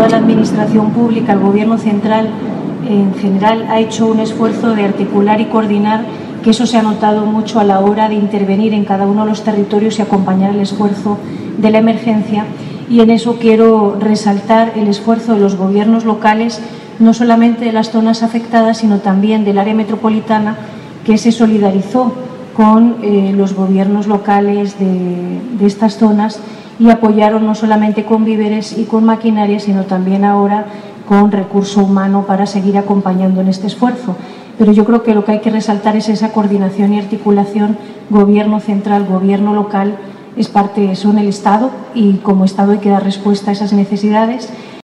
toda la administración pública, el Gobierno central en general ha hecho un esfuerzo de articular y coordinar, que eso se ha notado mucho a la hora de intervenir en cada uno de los territorios y acompañar el esfuerzo de la emergencia. Y en eso quiero resaltar el esfuerzo de los gobiernos locales, no solamente de las zonas afectadas, sino también del área metropolitana, que se solidarizó con los gobiernos locales de estas zonas y apoyaron no solamente con víveres y con maquinaria, sino también ahora con recurso humano para seguir acompañando en este esfuerzo. Pero yo creo que lo que hay que resaltar es esa coordinación y articulación Gobierno central, Gobierno local, son el Estado, y como Estado hay que dar respuesta a esas necesidades.